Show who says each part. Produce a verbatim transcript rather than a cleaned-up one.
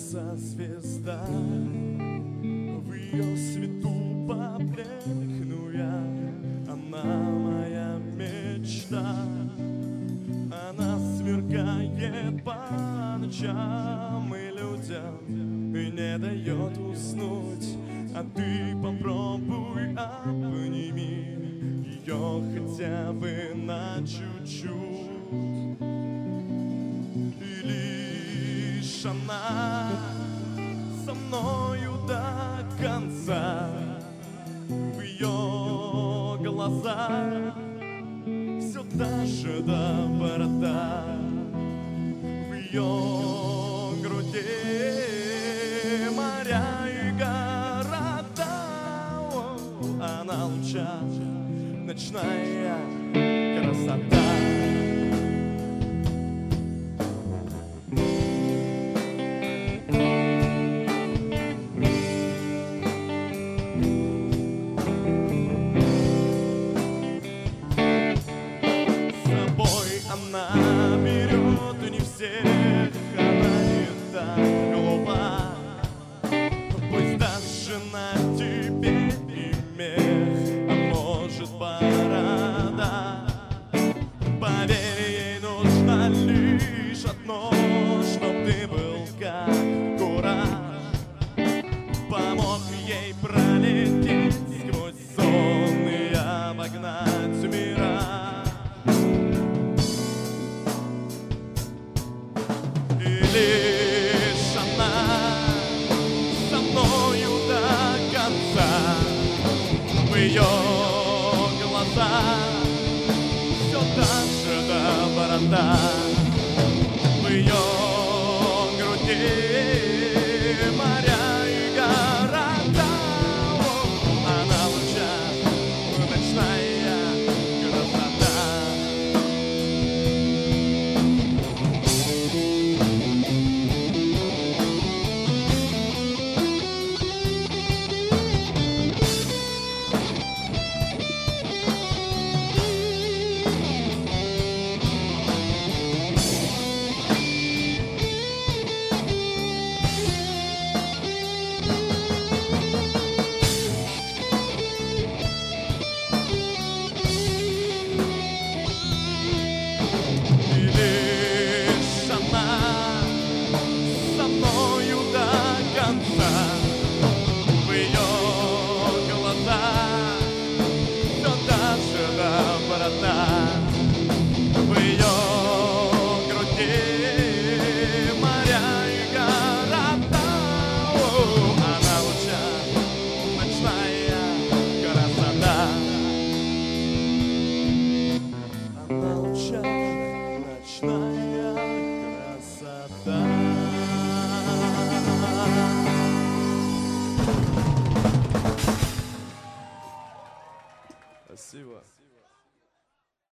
Speaker 1: Появится звезда, в ее свету поблекну я. Она моя мечта, она сверкает по ночам и людям и не дает уснуть. А ты попробуй обними ее хотя бы на чуть-чуть. И лишь она со мною до конца. В ее глазах все та же доброта. В ее груди моря и города. Она луча, ночная красота. Она берет не всех, она не так глупа. Пусть даже на тебе и мех, а может борода. Поверь, ей нужно лишь одно, чтоб ты был как кураж. Помог ей пролететь сквозь сон и обогнать мира. Лишь она со мною до конца. В ее глазах все та же доброта. В ее груди